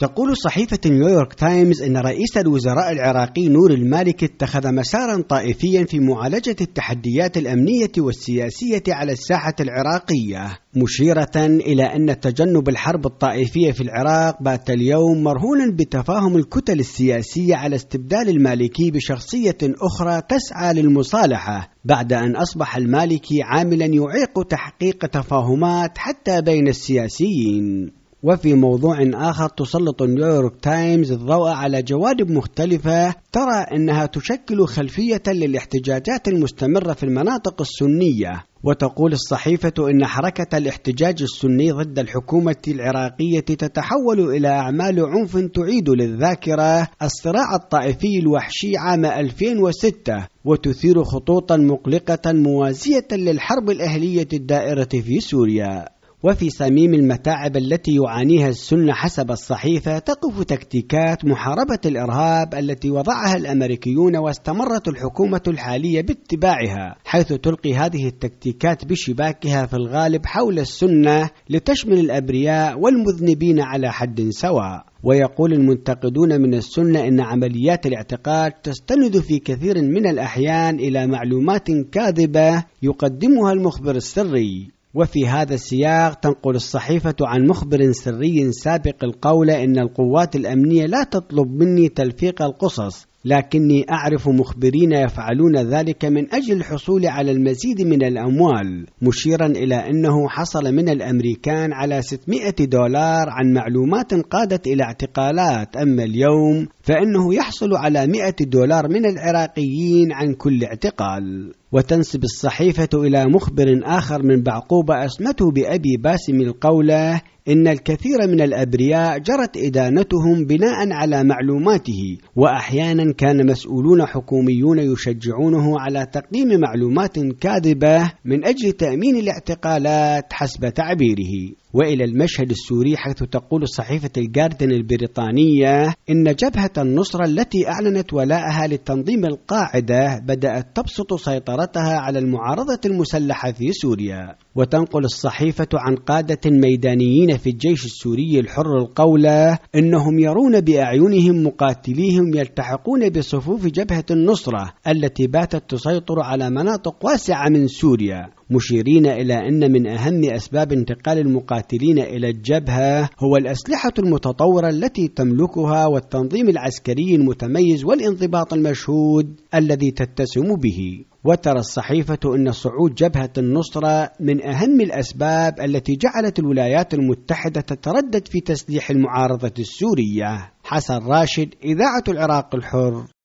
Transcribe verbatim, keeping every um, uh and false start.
تقول صحيفة نيويورك تايمز إن رئيس الوزراء العراقي نور المالكي اتخذ مسارا طائفيا في معالجة التحديات الأمنية والسياسية على الساحة العراقية، مشيرة إلى أن تجنب الحرب الطائفية في العراق بات اليوم مرهونا بتفاهم الكتل السياسية على استبدال المالكي بشخصية أخرى تسعى للمصالحة، بعد أن أصبح المالكي عاملا يعيق تحقيق تفاهمات حتى بين السياسيين. وفي موضوع آخر، تسلط نيويورك تايمز الضوء على جوانب مختلفة ترى أنها تشكل خلفية للاحتجاجات المستمرة في المناطق السنية. وتقول الصحيفة إن حركة الاحتجاج السني ضد الحكومة العراقية تتحول إلى أعمال عنف تعيد للذاكرة الصراع الطائفي الوحشي عام ألفين وستة، وتثير خطوطا مقلقة موازية للحرب الأهلية الدائرة في سوريا. وفي صميم المتاعب التي يعانيها السنة حسب الصحيفة تقف تكتيكات محاربة الإرهاب التي وضعها الأمريكيون واستمرت الحكومة الحالية باتباعها، حيث تلقي هذه التكتيكات بشباكها في الغالب حول السنة لتشمل الأبرياء والمذنبين على حد سواء. ويقول المنتقدون من السنة إن عمليات الاعتقال تستند في كثير من الأحيان إلى معلومات كاذبة يقدمها المخبر السري. وفي هذا السياق تنقل الصحيفة عن مخبر سري سابق القول إن القوات الأمنية لا تطلب مني تلفيق القصص، لكني أعرف مخبرين يفعلون ذلك من أجل الحصول على المزيد من الأموال، مشيرا إلى أنه حصل من الأمريكان على ستمائة دولار عن معلومات قادت إلى اعتقالات، أما اليوم فإنه يحصل على مائة دولار من العراقيين عن كل اعتقال. وتنسب الصحيفة إلى مخبر آخر من بعقوبة أسمته بأبي باسم القولة إن الكثير من الأبرياء جرت إدانتهم بناء على معلوماته، وأحيانا كان مسؤولون حكوميون يشجعونه على تقديم معلومات كاذبة من أجل تأمين الاعتقالات حسب تعبيره. وإلى المشهد السوري، حيث تقول صحيفة الجاردن البريطانية إن جبهة النصرة التي أعلنت ولاءها للتنظيم القاعدة بدأت تبسط سيطرتها على المعارضة المسلحة في سوريا. وتنقل الصحيفة عن قادة ميدانيين في الجيش السوري الحر القولة إنهم يرون بأعينهم مقاتليهم يلتحقون بصفوف جبهة النصرة التي باتت تسيطر على مناطق واسعة من سوريا، مشيرين إلى أن من أهم أسباب انتقال المقاتلين إلى الجبهة هو الأسلحة المتطورة التي تملكها والتنظيم العسكري المتميز والانضباط المشهود الذي تتسم به. وترى الصحيفة أن صعود جبهة النصرة من أهم الأسباب التي جعلت الولايات المتحدة تتردد في تسليح المعارضة السورية. حسن راشد، إذاعة العراق الحر.